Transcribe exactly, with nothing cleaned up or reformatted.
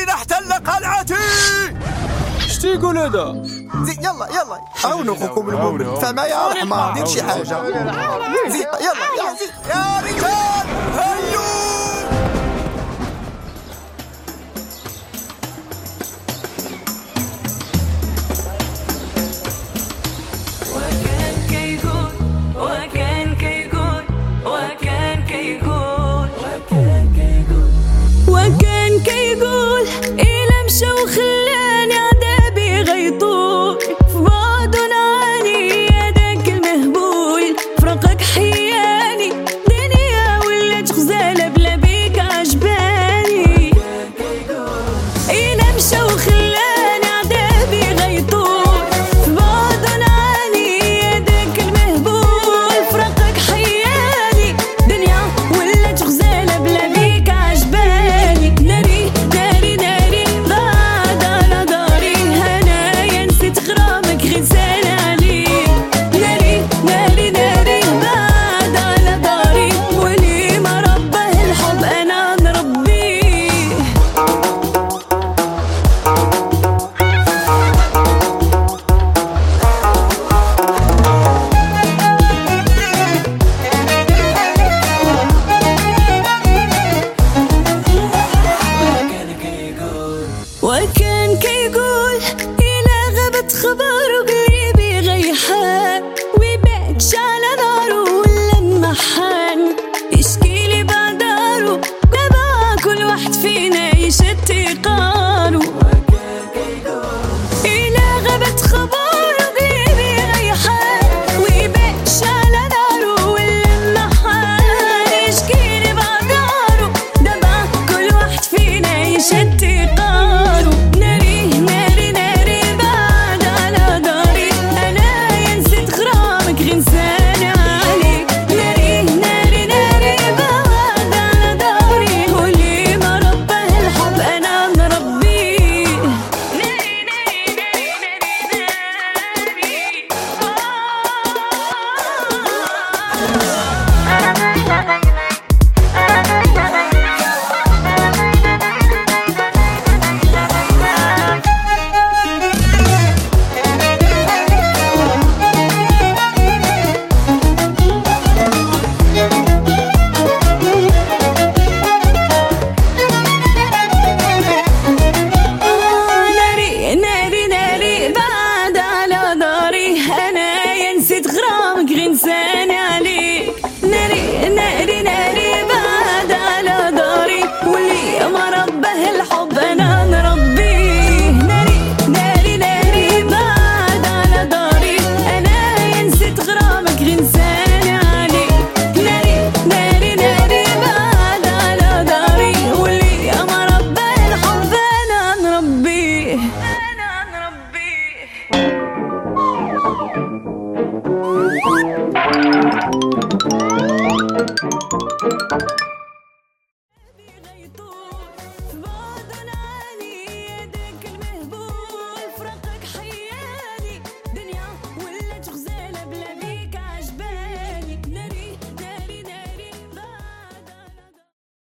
الذي احتل قلعتي. اش تيقول هذا؟ زي يلا يلا عاونوا خوكم المؤمن، فما يا رحمة دير شي حاجة. زي يلا يا زي يا رجال هيو. وكان كيقول إلا مشى وخلاني عذابي غيطول في بعضه نعاني هذاك المهبول فرقك حياني دنيا ولات غزالة بلا بيك عجباني. إلا مشى وخلاني عذابي غيطول في بعضه نعاني هذاك المهبول فرقك حياني دنيا ولات غزالة بلا بيك عجباني. ناري ناري ناري بعد على داري هنايا نسيت غرامك غنسان عليك. ناري ناري ناري بعد على داري ولي ما ربه الحب أنا نربيه. وكان كيقول إلا غابت خبر وقلبي غيحان ويبعدش على نارو ولا المحان يشكيلي بعدارو دابا كل واحد فينا يشتي قارو. إلا غابت خبر وقلبي غيحان ويبعدش على نارو ولا المحان يشكيلي بعدارو دابا كل واحد فينا يشتي قارو. ناري ناري ناري بعد على داري أنا نسيت غرامك غنساني عليك. ناري ناري ناري بعد على داري ولي ما ربه الحب أنا نربيه. ناري ناري ناري ناري ناري ناري ناري بعد على داري أنا نسيت غرامك غنساني عليك. ناري ناري ناري بعد على داري ولي ما ربه الحب أنا نربيه. ناري ناري ناري بعد على داري أنا نسيت غرامك غنساني عليك. ناري ناري ناري بعد على داري ولي ما ربه الحب أنا نربيه. أنا نربيه.